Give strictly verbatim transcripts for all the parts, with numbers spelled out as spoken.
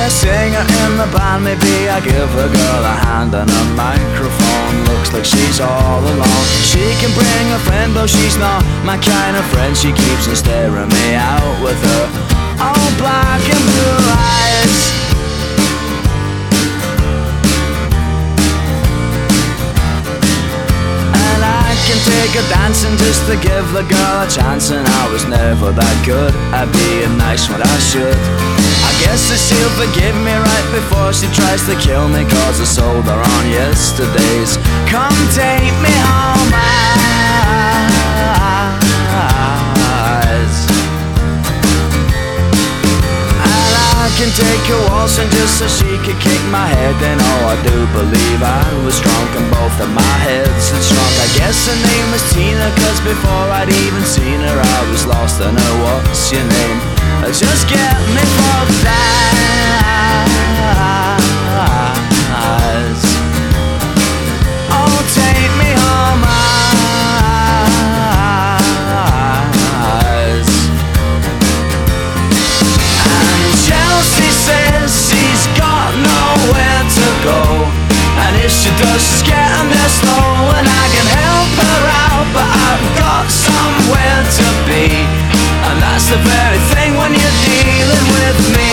a singer in the band, maybe I give a girl a hand and a microphone. Looks like she's all alone. She can bring a friend, but she's not my kind of friend. She keeps on staring me out with her all black and blue eyes. And I can take her dancing just to give the girl a chance, and I was never that good at being nice when I should. I guess that she'll forgive me right before she tries to kill me, cause I sold her on yesterday's come take me home eyes. And I can take her waltzing just so she could kick my head in. Oh, I do believe I was drunk and both of my heads had shrunk. I guess her name was Tina, cause before I'd even seen her I was lost in her what's your name. Just get me fucked eyes. Oh, take me home eyes. And Chelsea says she's got nowhere to go, and if she does she's getting there slow. And I can help her out, but I've got somewhere to be, and that's the very thing when you're dealing with me.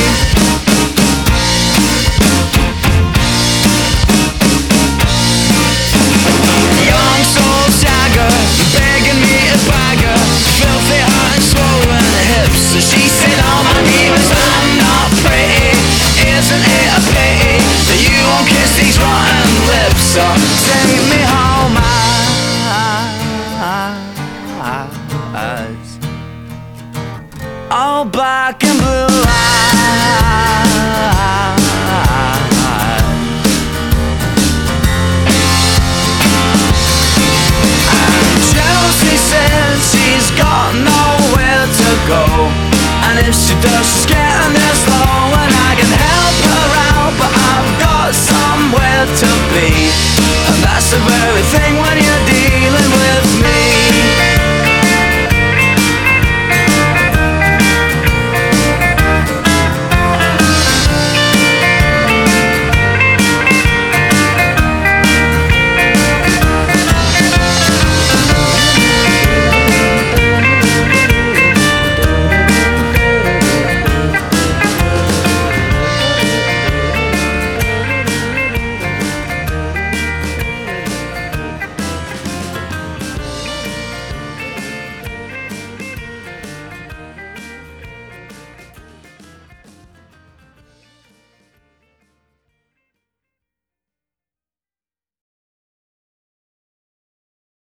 Young soul shagger, begging me to bag her, filthy heart and swollen hips. So she said, oh my demons, I'm not pretty. Isn't it a pity that you won't kiss these rotten lips? So take me home eyes. All black and blue eyes. And Chelsea says she's got nowhere to go, and if she does she's getting there slow. And I can help her out, but I've got somewhere to be, and that's the very thing when you're dealing with me.